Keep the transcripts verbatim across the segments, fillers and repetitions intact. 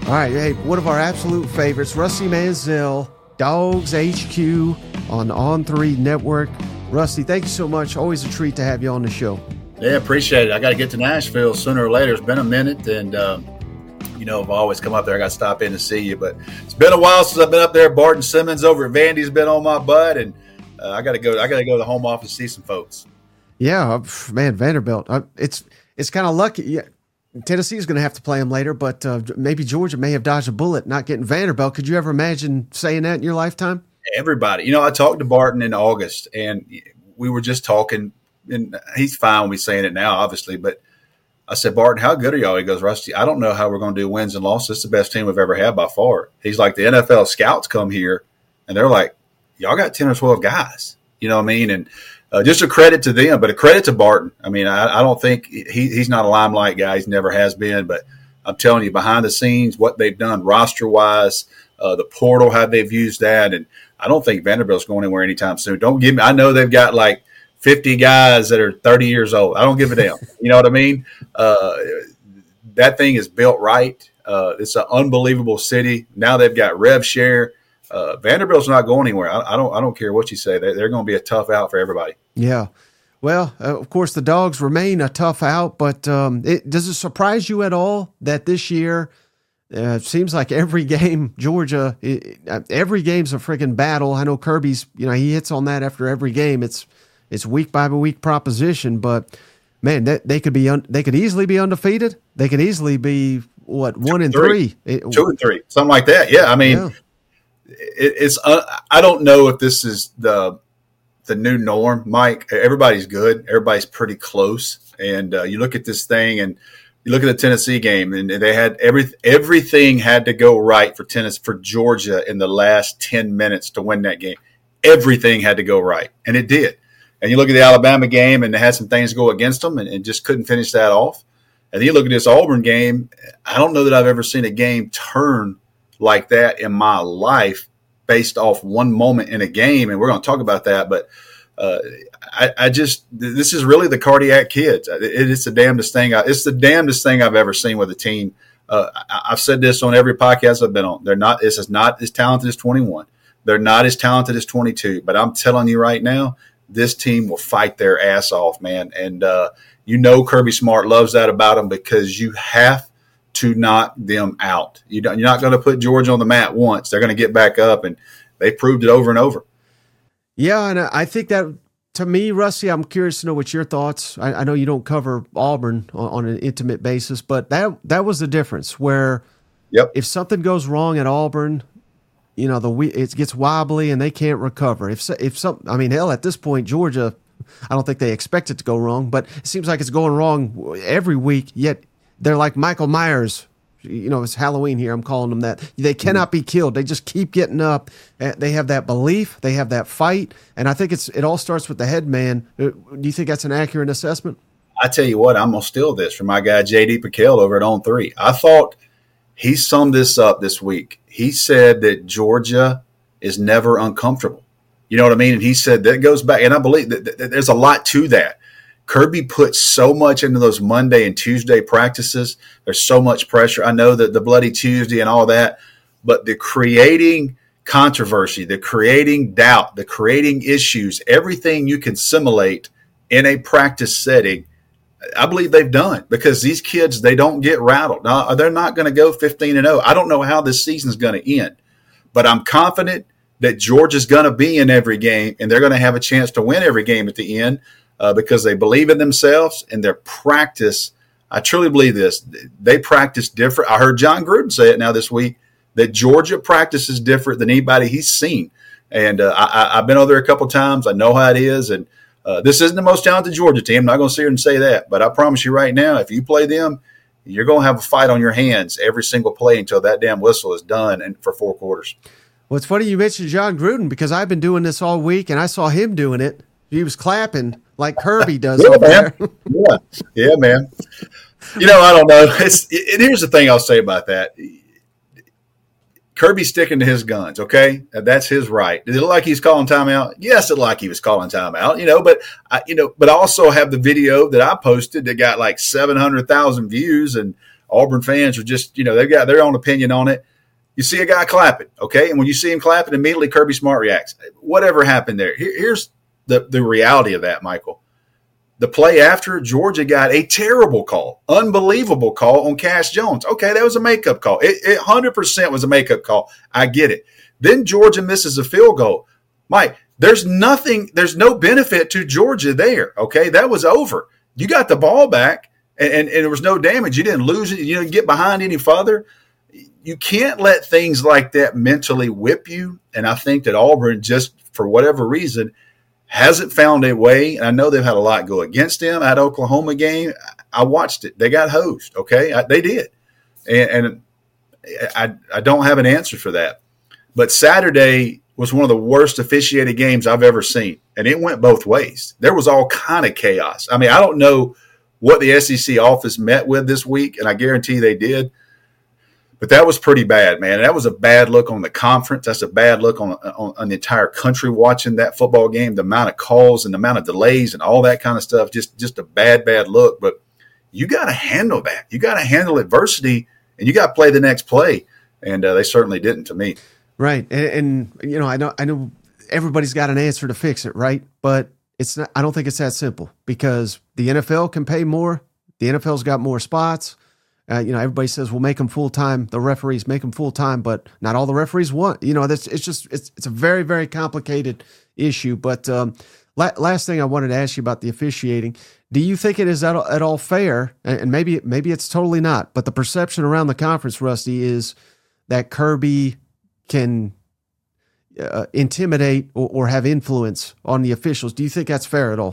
All right, hey, one of our absolute favorites, Rusty Mansell, Dogs H Q on On three Network. Rusty, thank you so much. Always a treat to have you on the show. Yeah, appreciate it. I got to get to Nashville sooner or later. It's been a minute, and um, you know, I've always come up there. I got to stop in to see you, but it's been a while since I've been up there. Barton Simmons over at Vandy's been on my butt, and uh, I got to go. I got to go to the home office to see some folks. Yeah, man, Vanderbilt. Uh, it's it's kind of lucky. Yeah. Tennessee's going to have to play them later, but uh, maybe Georgia may have dodged a bullet not getting Vanderbilt. Could you ever imagine saying that in your lifetime? Everybody. You know, I talked to Barton in August, and we were just talking, and he's fine with me saying it now, obviously, but I said, Barton, how good are y'all? He goes, Rusty, I don't know how we're going to do wins and losses. It's the best team we've ever had by far. He's like, the N F L scouts come here, and they're like, y'all got ten or twelve guys. You know what I mean? And Uh, just a credit to them, but a credit to Barton. I mean, I, I don't think he, he's not a limelight guy. He's never has been. But I'm telling you, behind the scenes, what they've done roster-wise, uh, the portal, how they've used that, and I don't think Vanderbilt's going anywhere anytime soon. Don't give me – I know they've got like fifty guys that are thirty years old. I don't give a damn. You know what I mean? Uh, that thing is built right. Uh, it's an unbelievable city. Now they've got rev share. Uh, Vanderbilt's not going anywhere. I, I don't. I don't care what you say. They're, they're going to be a tough out for everybody. Yeah. Well, uh, of course, the Dogs remain a tough out. But um, it, does it surprise you at all that this year uh, it seems like every game, Georgia, it, it, every game's a friggin' battle? I know Kirby's. You know, he hits on that after every game. It's it's week by week proposition. But man, that they could be un, they could easily be undefeated. They could easily be what one and three, three. It, two and three, something like that. Yeah, I mean. Yeah. It, it's uh, I don't know if this is the the new norm, Mike. Everybody's good. Everybody's pretty close. And uh, you look at this thing, and you look at the Tennessee game, and they had every everything had to go right for tennis for Georgia in the last ten minutes to win that game. Everything had to go right, and it did. And you look at the Alabama game, and they had some things go against them, and, and just couldn't finish that off. And then you look at this Auburn game. I don't know that I've ever seen a game turn like that in my life based off one moment in a game. And we're going to talk about that. But uh, I, I just, this is really the cardiac kids. It, it's the damnedest thing. I, it's the damnedest thing I've ever seen with a team. Uh, I, I've said this on every podcast I've been on. They're not, this is not as talented as twenty-one. They're not as talented as twenty-two, but I'm telling you right now, this team will fight their ass off, man. And uh, you know, Kirby Smart loves that about them because you have to knock them out. You don't, you're not going to put Georgia on the mat once. They're going to get back up, and they proved it over and over. Yeah, and I think that, to me, Rusty, I'm curious to know what your thoughts. I, I know you don't cover Auburn on, on an intimate basis, but that that was the difference where yep. if something goes wrong at Auburn, you know, the it gets wobbly and they can't recover. If if some, I mean, hell, at this point, Georgia, I don't think they expect it to go wrong, but it seems like it's going wrong every week, yet they're like Michael Myers. You know, it's Halloween here. I'm calling them that. They cannot be killed. They just keep getting up. They have that belief. They have that fight. And I think it's it all starts with the head man. Do you think that's an accurate assessment? I tell you what, I'm going to steal this from my guy, J D Piquel over at On three. I thought he summed this up this week. He said that Georgia is never uncomfortable. You know what I mean? And he said that goes back, and I believe that, that there's a lot to that. Kirby put so much into those Monday and Tuesday practices. There's so much pressure. I know that the Bloody Tuesday and all that, but the creating controversy, the creating doubt, the creating issues, everything you can simulate in a practice setting, I believe they've done, because these kids, they don't get rattled. Now, they're not going to go fifteen and oh. I don't know how this season is going to end, but I'm confident that Georgia's going to be in every game, and they're going to have a chance to win every game at the end. Uh, because they believe in themselves and their practice. I truly believe this. They practice different. I heard John Gruden say it now this week, that Georgia practices different than anybody he's seen. And uh, I, I've been over there a couple times. I know how it is. And uh, this isn't the most talented Georgia team. I'm not going to sit here and say that. But I promise you right now, if you play them, you're going to have a fight on your hands every single play until that damn whistle is done and for four quarters. Well, it's funny you mentioned John Gruden, because I've been doing this all week, and I saw him doing it. He was clapping like Kirby does yeah, over man. there. yeah, yeah, man. You know, I don't know. It's, it, here's the thing I'll say about that. Kirby's sticking to his guns, okay? That's his right. Did it look like he's calling timeout? Yes, it looked like he was calling timeout, you know, but I, you know, but I also have the video that I posted that got like seven hundred thousand views, and Auburn fans are just, you know, they've got their own opinion on it. You see a guy clapping, okay? And when you see him clapping, immediately Kirby Smart reacts. Whatever happened there? Here, here's the, the reality of that, Michael. The play after, Georgia got a terrible call, unbelievable call on Cash Jones. Okay, that was a makeup call. It, it one hundred percent was a makeup call. I get it. Then Georgia misses a field goal. Mike, there's nothing, there's no benefit to Georgia there, okay? That was over. You got the ball back, and, and, and there was no damage. You didn't lose it. You didn't get behind any further. You can't let things like that mentally whip you, and I think that Auburn, just for whatever reason, hasn't found a way. And I know they've had a lot go against them. At Oklahoma game, I watched it. They got hosed, okay? I, they did. And, and I, I don't have an answer for that. But Saturday was one of the worst officiated games I've ever seen, and it went both ways. There was all kind of chaos. I mean, I don't know what the S E C office met with this week, and I guarantee they did. But that was pretty bad, man. That was a bad look on the conference. That's a bad look on, on, on the entire country watching that football game, the amount of calls and the amount of delays and all that kind of stuff, just, just a bad, bad look. But you got to handle that. You got to handle adversity, and you got to play the next play. And uh, they certainly didn't to me. Right. And, and, you know, I know, I know everybody's got an answer to fix it, right? But it's not, I don't think it's that simple, because the N F L can pay more. The N F L's got more spots. Uh, you know, everybody says, "We'll make them full time." The referees make them full time, but not all the referees want. You know, that's it's just it's it's a very very complicated issue. But um, la- last thing I wanted to ask you about the officiating: do you think it is at all, at all fair? And maybe maybe it's totally not. But the perception around the conference, Rusty, is that Kirby can uh, intimidate or, or have influence on the officials. Do you think that's fair at all?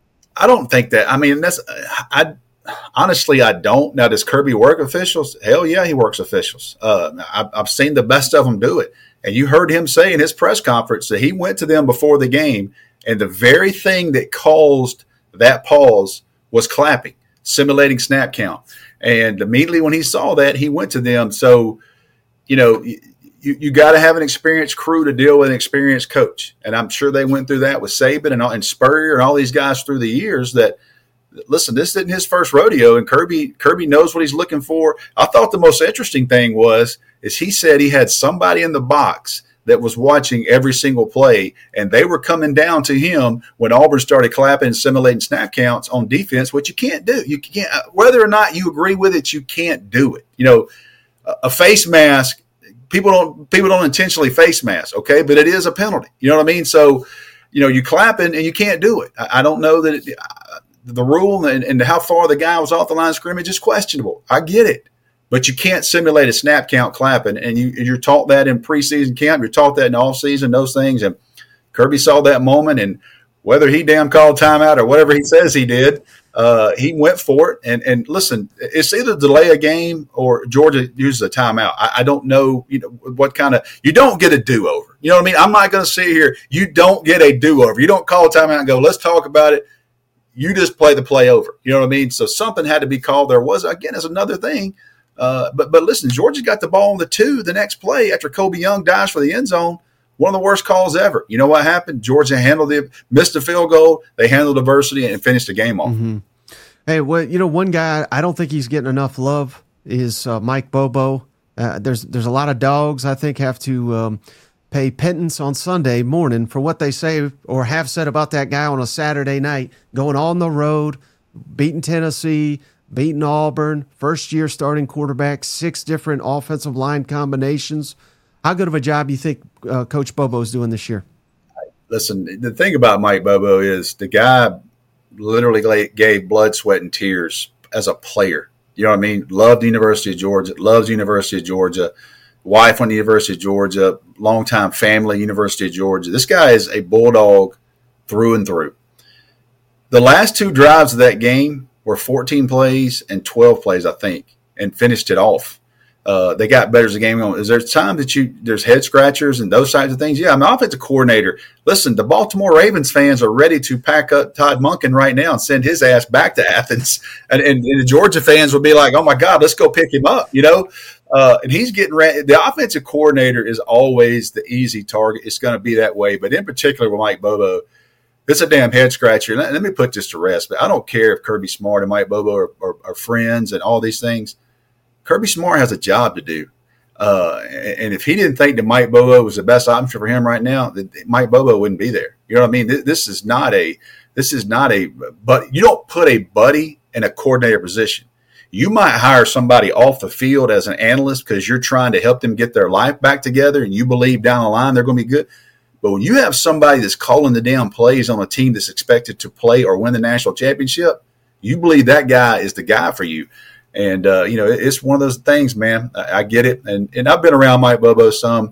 I don't think that. I mean, that's I. Honestly, I don't. Now, does Kirby work officials? Hell yeah, he works officials. Uh, I've, I've seen the best of them do it. And you heard him say in his press conference that he went to them before the game, and the very thing that caused that pause was clapping, simulating snap count. And immediately when he saw that, he went to them. So, you know, you, you got to have an experienced crew to deal with an experienced coach. And I'm sure they went through that with Saban and, and Spurrier and all these guys through the years that, listen, this isn't his first rodeo, and Kirby Kirby knows what he's looking for. I thought the most interesting thing was is he said he had somebody in the box that was watching every single play, and they were coming down to him when Auburn started clapping and simulating snap counts on defense, which you can't do. You can't, whether or not you agree with it, you can't do it. You know, a face mask, people don't people don't intentionally face mask, okay, but it is a penalty. You know what I mean? So, you know, you clapping and you can't do it. I, I don't know that it, the rule and, and how far the guy was off the line of scrimmage is questionable. I get it. But you can't simulate a snap count clapping, and you, you're taught that in preseason camp. You're taught that in off-season, those things. And Kirby saw that moment, and whether he damn called timeout or whatever he says he did, uh, he went for it. And and listen, it's either delay a game or Georgia uses a timeout. I, I don't know, you know, what kind of – you don't get a do-over. You know what I mean? I'm not going to sit here. You don't get a do-over. You don't call a timeout and go, let's talk about it. You just play the play over. You know what I mean? So something had to be called. There was, again, is another thing. Uh, but but listen, Georgia got the ball on the two the next play after Kobe Young dives for the end zone. One of the worst calls ever. You know what happened? Georgia handled it, missed a field goal. They handled adversity and finished the game off. Mm-hmm. Hey, well, you know, one guy I don't think he's getting enough love is uh, Mike Bobo. Uh, there's there's a lot of dogs I think have to um, pay penance on Sunday morning for what they say or have said about that guy on a Saturday night, going on the road, beating Tennessee, beating Auburn, first year starting quarterback, six different offensive line combinations. How good of a job do you think uh, Coach Bobo is doing this year? Listen, the thing about Mike Bobo is the guy literally gave blood, sweat, and tears as a player. You know what I mean? Loved the University of Georgia, loves the University of Georgia, wife on the University of Georgia, longtime family, University of Georgia. This guy is a Bulldog through and through. The last two drives of that game were fourteen plays and twelve plays, I think, and finished it off. Uh, they got better as the game went on. Is there time that you there's head scratchers and those types of things? Yeah, I'm an offensive coordinator. Listen, the Baltimore Ravens fans are ready to pack up Todd Monken right now and send his ass back to Athens. And, and, and the Georgia fans will be like, oh, my God, let's go pick him up, you know? Uh, and he's getting ready. The offensive coordinator is always the easy target. It's going to be that way. But in particular with Mike Bobo, it's a damn head scratcher. Let, let me put this to rest. But I don't care if Kirby Smart and Mike Bobo are, are, are friends and all these things. Kirby Smart has a job to do. Uh, and if he didn't think that Mike Bobo was the best option for him right now, that Mike Bobo wouldn't be there. You know what I mean? This is not a, this is not a, but you don't put a buddy in a coordinator position. You might hire somebody off the field as an analyst because you're trying to help them get their life back together and you believe down the line they're going to be good. But when you have somebody that's calling the damn plays on a team that's expected to play or win the national championship, you believe that guy is the guy for you. And, uh, you know, it's one of those things, man. I, I get it. And and I've been around Mike Bobo some.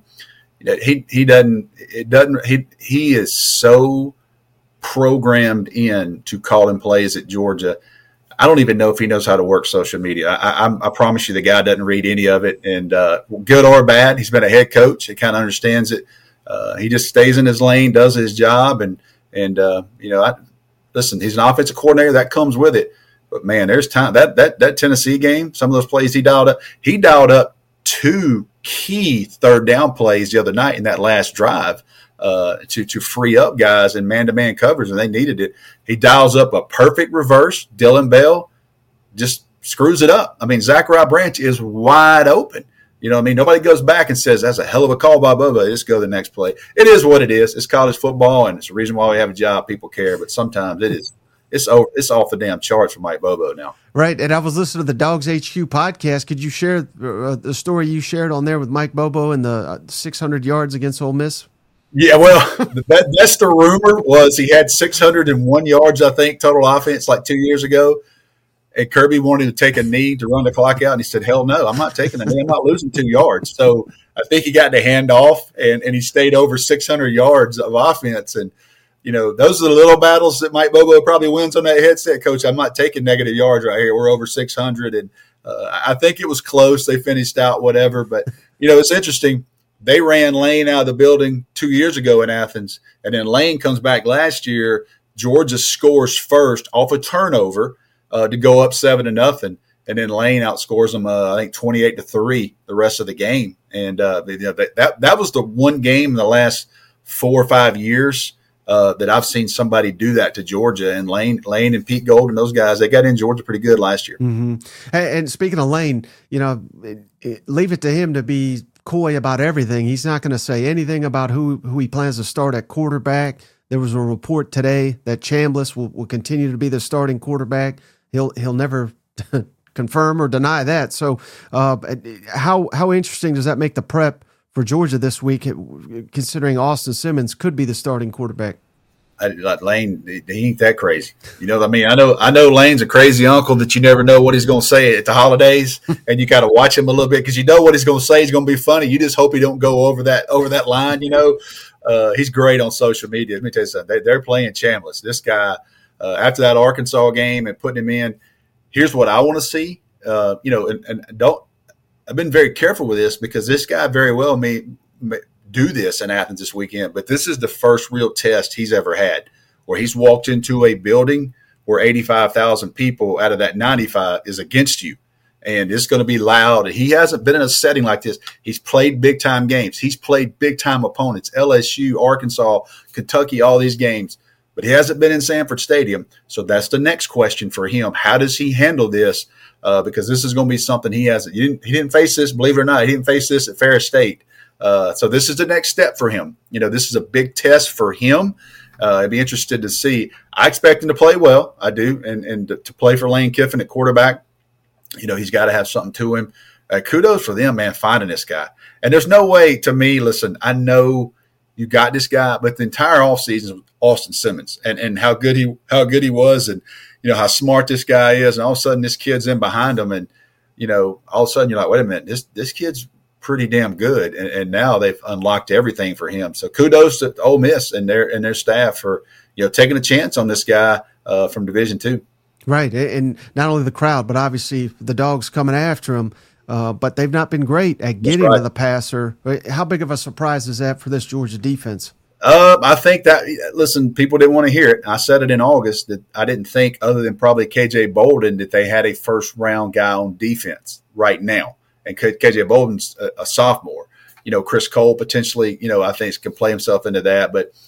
He he doesn't – it doesn't he, he is so programmed in to calling plays at Georgia. I don't even know if he knows how to work social media. I, I, I promise you the guy doesn't read any of it. And uh, good or bad, he's been a head coach. He kind of understands it. Uh, he just stays in his lane, does his job. And, and uh, you know, I, listen, he's an offensive coordinator. That comes with it. But, man, there's time. That that that Tennessee game, some of those plays he dialed up, he dialed up two key third down plays the other night in that last drive uh, to, to free up guys in man-to-man coverage, and they needed it. He dials up a perfect reverse. Dylan Bell just screws it up. I mean, Zachariah Branch is wide open. You know what I mean? Nobody goes back and says, that's a hell of a call by Bubba. Just go to the next play. It is what it is. It's college football, and it's the reason why we have a job. People care, but sometimes it is. It's over, it's off the damn charts for Mike Bobo now. Right, and I was listening to the Dogs H Q podcast. Could you share uh, the story you shared on there with Mike Bobo and the uh, six hundred yards against Ole Miss? Yeah, well, that, that's the rumor was he had six hundred one yards, I think, total offense like two years ago. And Kirby wanted to take a knee to run the clock out, and he said, hell no, I'm not taking a knee. I'm not losing two yards. So I think he got the handoff, and, and he stayed over six hundred yards of offense. And, you know, those are the little battles that Mike Bobo probably wins on that headset, Coach. I'm not taking negative yards right here. We're over six hundred, and uh, I think it was close. They finished out whatever. But, you know, it's interesting. They ran Lane out of the building two years ago in Athens, and then Lane comes back last year. Georgia scores first off a turnover uh, to go up seven to nothing, and then Lane outscores them, uh, I think, twenty-eight to three the rest of the game. And uh, you know, that that was the one game in the last four or five years uh, that I've seen somebody do that to Georgia. And Lane, Lane and Pete Gold and those guys, they got in Georgia pretty good last year. Mm-hmm. And speaking of Lane, you know, it, it, leave it to him to be coy about everything. He's not going to say anything about who, who he plans to start at quarterback. There was a report today that Chambliss will, will continue to be the starting quarterback. He'll he'll never confirm or deny that. So uh, how how interesting does that make the prep for Georgia this week, considering Austin Simmons could be the starting quarterback? I, like Lane, he ain't that crazy. You know what I mean? I know I know Lane's a crazy uncle that you never know what he's going to say at the holidays, and you got to watch him a little bit because you know what he's going to say is going to be funny. You just hope he don't go over that over that line, you know. Uh, he's great on social media. Let me tell you something. They, they're playing Chambliss. This guy, uh, after that Arkansas game and putting him in, here's what I want to see. Uh, you know, and, and don't – I've been very careful with this because this guy very well may, may – do this in Athens this weekend, but this is the first real test he's ever had where he's walked into a building where eighty-five thousand people out of that ninety-five is against you, and it's going to be loud. He hasn't been in a setting like this. He's played big-time games. He's played big-time opponents, L S U, Arkansas, Kentucky, all these games, but he hasn't been in Sanford Stadium, so that's the next question for him. How does he handle this? Uh, because this is going to be something he hasn't – he didn't face this, believe it or not. He didn't face this at Ferris State. Uh, so this is the next step for him. You know, this is a big test for him. Uh, I'd be interested to see. I expect him to play well. I do. And and to, to play for Lane Kiffin at quarterback, you know, he's got to have something to him. Uh, kudos for them, man, finding this guy. And there's no way to me, listen, I know you got this guy, but the entire offseason was Austin Simmons and, and how good he how good he was and, you know, how smart this guy is. And all of a sudden this kid's in behind him. And, you know, all of a sudden you're like, wait a minute, this this kid's pretty damn good, and, and now they've unlocked everything for him. So kudos to Ole Miss and their and their staff for you know taking a chance on this guy uh, from Division Two. Right, and not only the crowd, but obviously the Dogs coming after him. Uh, but they've not been great at getting right to the passer. How big of a surprise is that for this Georgia defense? Uh, I think that listen, people didn't want to hear it. I said it in August that I didn't think, other than probably K J Bolden, that they had a first round guy on defense right now. And K J Bolden's a, a sophomore. You know, Chris Cole potentially, you know, I think can play himself into that. But,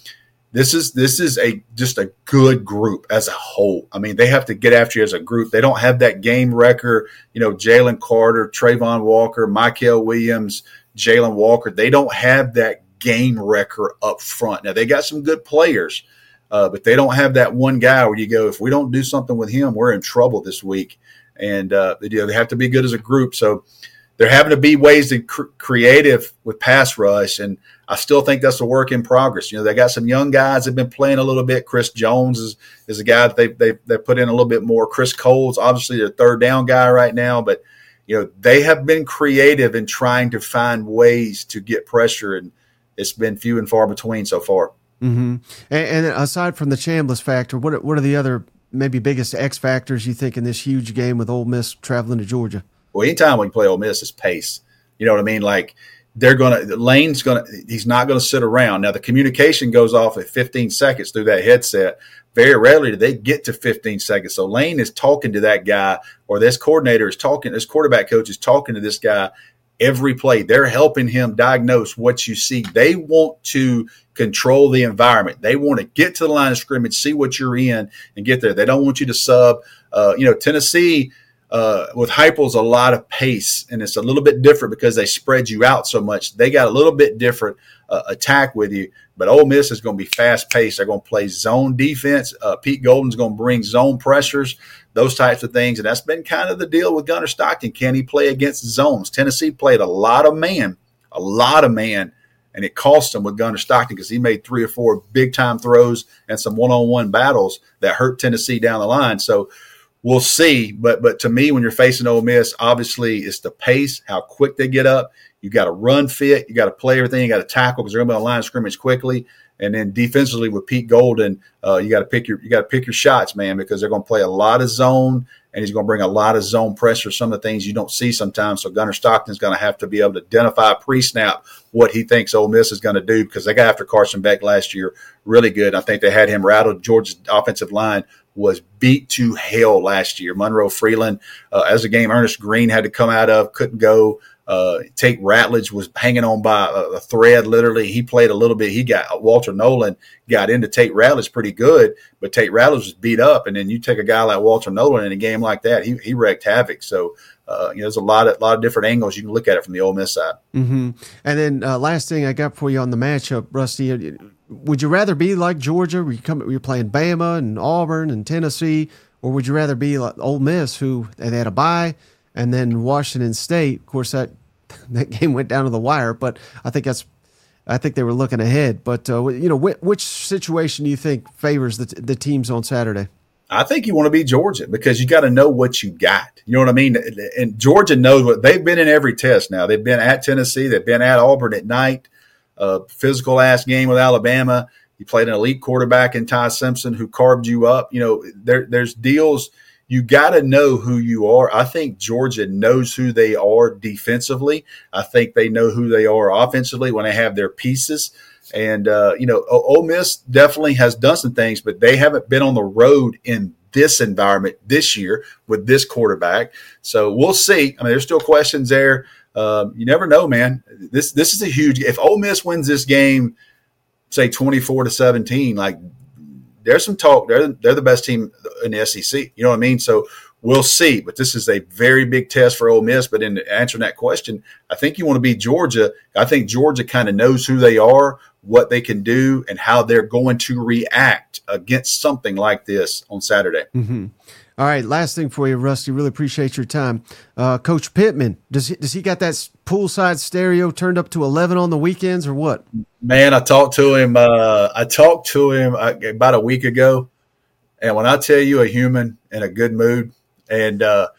This is this is a just a good group as a whole. I mean, they have to get after you as a group. They don't have that game wrecker, you know, Jalen Carter, Trayvon Walker, Michael Williams, Jalen Walker. They don't have that game wrecker up front. Now, they got some good players, uh, but they don't have that one guy where you go, if we don't do something with him, we're in trouble this week. And uh, you know, they have to be good as a group. So they're having to be ways to cr- creative with pass rush, and I still think that's a work in progress. You know, they got some young guys that have been playing a little bit. Chris Jones is, is a guy that they they they put in a little bit more. Chris Cole's obviously their third down guy right now, but you know, they have been creative in trying to find ways to get pressure, and it's been few and far between so far. Mm-hmm. And, and aside from the Chambliss factor, what are, what are the other maybe biggest X factors you think in this huge game with Ole Miss traveling to Georgia? Well, anytime we play Ole Miss, it's pace. You know what I mean? Like they're going to – Lane's going to – he's not going to sit around. Now, the communication goes off at fifteen seconds through that headset. Very rarely do they get to fifteen seconds. So Lane is talking to that guy, or this coordinator is talking – this quarterback coach is talking to this guy every play. They're helping him diagnose what you see. They want to control the environment. They want to get to the line of scrimmage, see what you're in, and get there. They don't want you to sub. Uh, you know, Tennessee – Uh, with Heupel's a lot of pace, and it's a little bit different because they spread you out so much. They got a little bit different uh, attack with you, but Ole Miss is going to be fast-paced. They're going to play zone defense. Uh, Pete Golden's going to bring zone pressures, those types of things, and that's been kind of the deal with Gunnar Stockton. Can he play against zones? Tennessee played a lot of man, a lot of man, and it cost him with Gunnar Stockton because he made three or four big-time throws and some one-on-one battles that hurt Tennessee down the line. So, we'll see, but but to me, when you're facing Ole Miss, obviously it's the pace, how quick they get up. You got to run fit, you got to play everything, you got to tackle because they're going to be on the line of scrimmage quickly. And then defensively with Pete Golden, uh, you got to pick your you got to pick your shots, man, because they're going to play a lot of zone, and he's going to bring a lot of zone pressure. Some of the things you don't see sometimes. So Gunnar Stockton's going to have to be able to identify pre-snap what he thinks Ole Miss is going to do because they got after Carson Beck last year really good. I think they had him rattled. Georgia's offensive line was beat to hell last year. Monroe Freeland, uh, as a game Ernest Green had to come out of, couldn't go. Uh, Tate Ratledge was hanging on by a, a thread, literally. He played a little bit. He got Walter Nolan got into Tate Ratledge pretty good, but Tate Ratledge was beat up. And then you take a guy like Walter Nolan in a game like that, he he wreaked havoc. So uh, you know, there's a lot of lot of different angles you can look at it from the Ole Miss side. Mm-hmm. And then uh, last thing I got for you on the matchup, Rusty. Would you rather be like Georgia, where you come, you're playing Bama and Auburn and Tennessee, or would you rather be like Ole Miss, who they had a bye, and then Washington State? Of course, that that game went down to the wire, but I think that's I think they were looking ahead. But uh, you know, which, which situation do you think favors the the teams on Saturday? I think you want to be Georgia because you got to know what you got. You know what I mean? And Georgia knows what they've been in every test now. They've been at Tennessee, they've been at Auburn at night. Uh, physical ass game with Alabama. You played an elite quarterback in Ty Simpson who carved you up. You know, there, there's deals. You got to know who you are. I think Georgia knows who they are defensively. I think they know who they are offensively when they have their pieces. And, uh, you know, Ole Miss definitely has done some things, but they haven't been on the road in this environment this year with this quarterback. So we'll see. I mean, there's still questions there. Um, you never know, man. This this is a huge. If Ole Miss wins this game, say twenty-four to seventeen, like there's some talk. They're they're the best team in the S E C. You know what I mean? So we'll see. But this is a very big test for Ole Miss. But in answering that question, I think you want to be Georgia. I think Georgia kind of knows who they are, what they can do, and how they're going to react against something like this on Saturday. Mm-hmm. All right, last thing for you, Rusty. Really appreciate your time. Uh, Coach Pittman, does he, does he got that poolside stereo turned up to eleven on the weekends or what? Man, I talked to him. Uh, I talked to him about a week ago, and when I tell you a human in a good mood, and uh,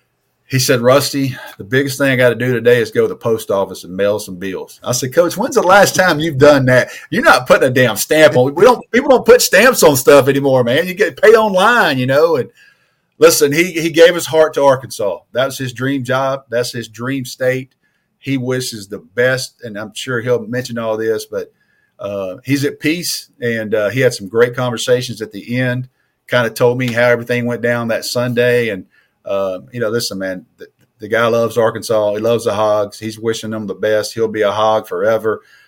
he said, Rusty, the biggest thing I got to do today is go to the post office and mail some bills. I said, Coach, when's the last time you've done that? You're not putting a damn stamp on. We don't. People don't put stamps on stuff anymore, man. You get paid online, you know, and. Listen, he, he gave his heart to Arkansas. That was his dream job. That's his dream state. He wishes the best, and I'm sure he'll mention all this, but uh, he's at peace, and uh, he had some great conversations at the end, kind of told me how everything went down that Sunday. And, uh, you know, listen, man, the, the guy loves Arkansas. He loves the Hogs. He's wishing them the best. He'll be a Hog forever.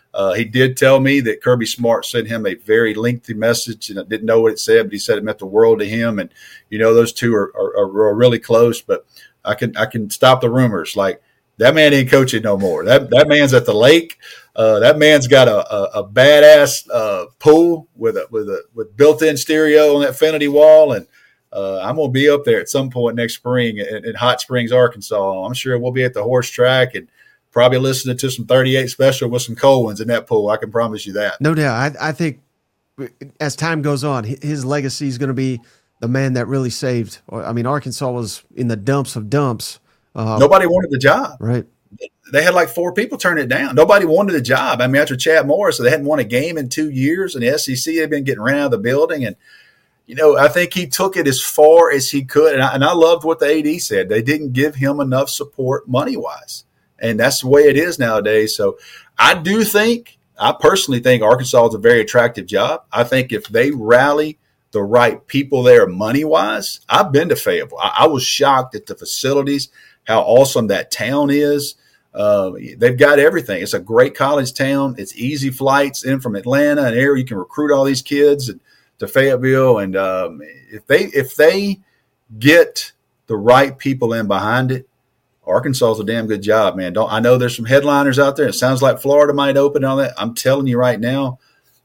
Uh, he did tell me that Kirby Smart sent him a very lengthy message, and I didn't know what it said, but he said it meant the world to him. And you know, those two are, are, are really close. But I can I can stop the rumors. Like, that man ain't coaching no more. That that man's at the lake. Uh, that man's got a a, a badass uh, pool with a with a with built-in stereo on that Infinity wall, and uh, I'm gonna be up there at some point next spring in, in Hot Springs, Arkansas. I'm sure we'll be at the horse track and probably listening to some thirty-eight special with some cold ones in that pool. I can promise you that. No doubt. I, I think as time goes on, his legacy is going to be the man that really saved. I mean, Arkansas was in the dumps of dumps. Uh, Nobody wanted the job. Right. They had like four people turn it down. Nobody wanted the job. I mean, after Chad Morris, so they hadn't won a game in two years, and the S E C had been getting ran out of the building. And, you know, I think he took it as far as he could. And I, and I loved what the A D said. They didn't give him enough support money-wise. And that's the way it is nowadays. So I do think, I personally think Arkansas is a very attractive job. I think if they rally the right people there money-wise, I've been to Fayetteville. I, I was shocked at the facilities, how awesome that town is. Uh, they've got everything. It's a great college town. It's easy flights in from Atlanta, an area you can recruit all these kids and, to Fayetteville. And um, if they if they get the right people in behind it, Arkansas is a damn good job, man. Don't I know there's some headliners out there. It sounds like Florida might open on that. I'm telling you right now,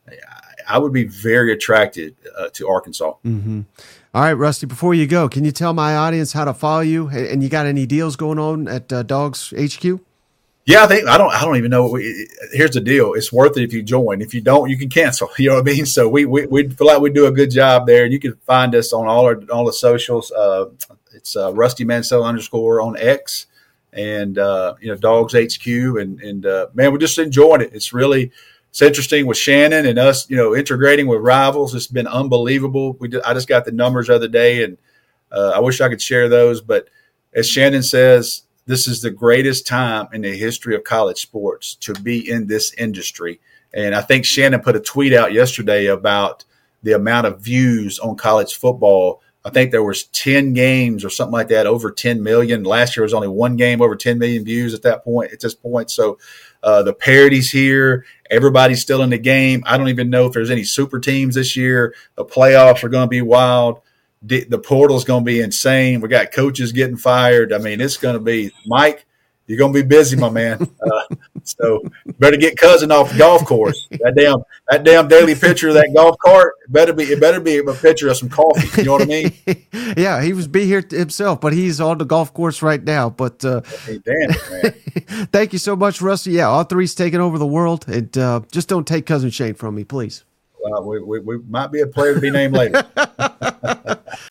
I would be very attracted uh, to Arkansas. Mm-hmm. All right, Rusty, before you go, can you tell my audience how to follow you? And you got any deals going on at uh, Dogs H Q? Yeah, I think I don't. I don't even know. We, here's the deal: it's worth it if you join. If you don't, you can cancel. You know what I mean? So we we, we feel like we do a good job there. You can find us on all our all the socials. Uh, it's uh, Rusty Mansell underscore on X, and uh, you know Dogs H Q. And and uh, man, we're just enjoying it. It's really it's interesting with Shannon and us. You know, integrating with Rivals. It's been unbelievable. We did, I just got the numbers the other day, and uh, I wish I could share those. But as Shannon says, this is the greatest time in the history of college sports to be in this industry. And I think Shannon put a tweet out yesterday about the amount of views on college football. I think there was ten games or something like that, over ten million. Last year was only one game over ten million views at that point, at this point. So uh, the parity's here. Everybody's still in the game. I don't even know if there's any super teams this year. The playoffs are going to be wild. The portal's going to be insane. We got coaches getting fired. I mean, it's going to be – Mike, you're going to be busy, my man. Uh, so better get Cousin off the golf course. That damn that damn daily picture of that golf cart, it better be, it better be a picture of some coffee. You know what I mean? Yeah, he was be here himself, but he's on the golf course right now. But uh, hey, damn it, man. Thank you so much, Rusty. Yeah, all three's taking over the world. And uh, just don't take Cousin Shane from me, please. Well, we, we, we might be a player to be named later.